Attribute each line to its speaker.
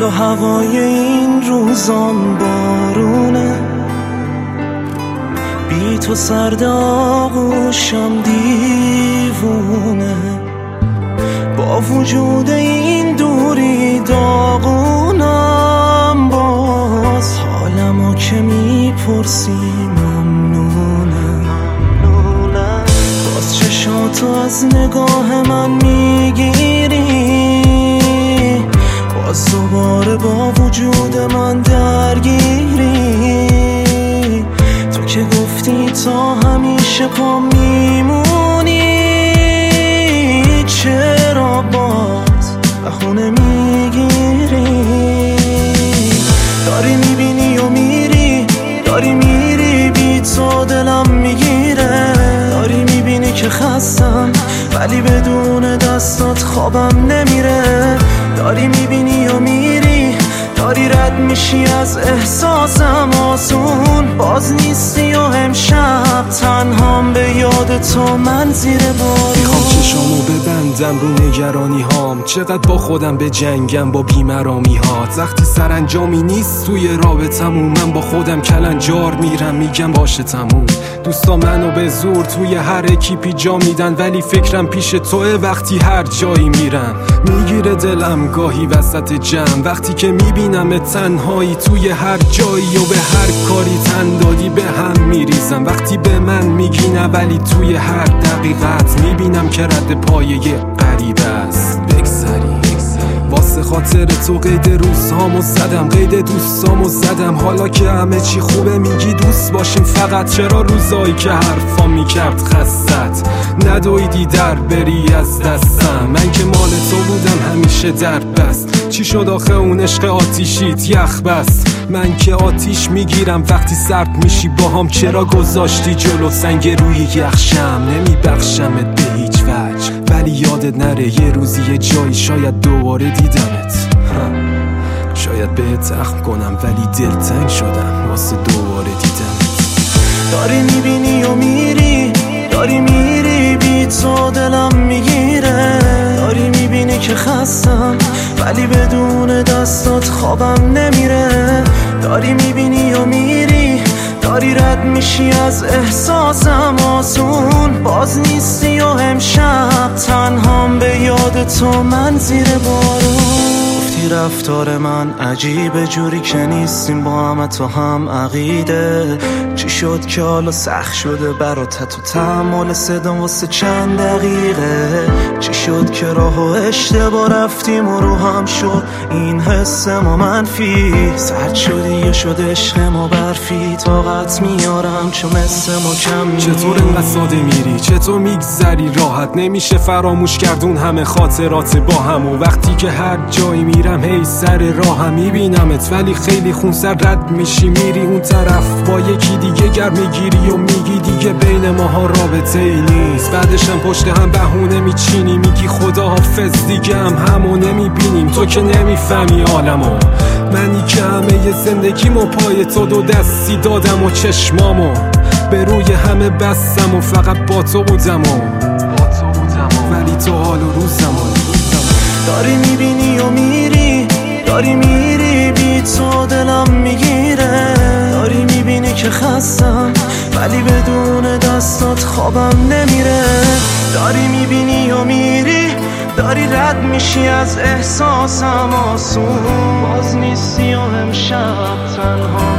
Speaker 1: و هوای این روزام بارونه، بی تو سرد آغوشم دیوونه. با وجود این دوری داغونم، باز حالمو که میپرسی ممنونم. باز چشاتو از نگاه من میگیری، باز دوباره با وجود من درگیری. تو که گفتی تا همیشه پا میمونی، چرا باز بهونه میگیری؟ داری میبینی و میری، داری میری بی تو دلم میگیره. داری میبینی که خستم ولی بدون دستات خوابم نمیره. داری میبینی و میری، داری رد میشی از احساسم آسون. باز نیستی و امشب تنهام به یاد تو من زیر بارون.
Speaker 2: میخوام چشامو ببندم رو نگرانی هام، چقدر با خودم به جنگم با بیمرامی هات. وقتی سرانجامی نیست توی رابطمون، من با خودم کلنجار میرم میگم باشه تموم. دوستا منو به زور توی هر اکیپی جا میدن، ولی فکرم پیش توه وقتی هر جایی میرم. میگیره دلم گاهی وسط جمع، وقتی که میبینم تنهایی توی هر جایی و به هر کاری تن دادی به هم میریزم. وقتی به من میگی نه ولی توی هر دقیقت میبینم که رد پایه غریبه است. بگذری واسه خاطر تو قید روزهامو زدم، قید دوستامو زدم. حالا که همه چی خوبه میگی دوست باشیم فقط. چرا روزایی که حرفا میکرد خستت ندویدی در بری از دستم؟ من که مال تو بودم همیشه در بست. چی شد آخه اون عشق آتیشیت یخ بست؟ من که آتیش میگیرم وقتی سرد میشی باهام. چرا گذاشتی جلو سنگ روی یخشم؟ نمیبخشمت به هیچ وجه، ولی یادت نره یه روزی یه جایی شاید دوباره دیدمت. شاید بهت زخم کنم ولی دلتنگ شدم واسه دوباره دیدمت.
Speaker 1: داری میبینی و میری، داری میری بی تو دلم میگیره. داری میبینی که خستم ولی بدون دستات خوابم نمیره. داری میبینی و میری، داری رد میشی از احساسم آسون. باز نیستی و امشب تنهام به یاد تو من زیر بارون. گفتی رفتار من عجیبه جوری که نیستیم با هم تو هم عقیده. چی شد که حالا سخت شده برات تو تحمل صدام واسه چند دقیقه؟ چی شد که راه و اشتباه رفتیم و رو هم شد این حس ما منفی؟ سرد شدی یه شد عشق ما برفی، طاقت میارم چون مثل ما کم.
Speaker 2: چطور انقدر ساده میری؟ چطور میگذری راحت؟ نمیشه فراموش کردون همه خاطرات با هم. و وقتی که هر جایی میرم هی سر راهم میبینمت، ولی خیلی خونسر رد میشی میری اون طرف با یکی دیگه گر میگیری و میگی دیگه بین ماها رابطه ای نیست. بعدشم پشت هم بهونه میچینی میگی خدا حافظ دیگه همو نمیبینیم. تو که نمیفهمی عالمو، منی که همه زندگیمو پای تو دو دستی دادم و چشمامو به روی همه بستم و فقط با تو بودم ولی تو حال و روزمو.
Speaker 1: داری میبینی و میری، داری میری بی تو دلم میگیره. داری میبینی که خستم ولی بدون دستات خوابم نمیره. داری میبینی و میری، داری رد میشی از احساسم آسون. باز نیستی و امشب تنها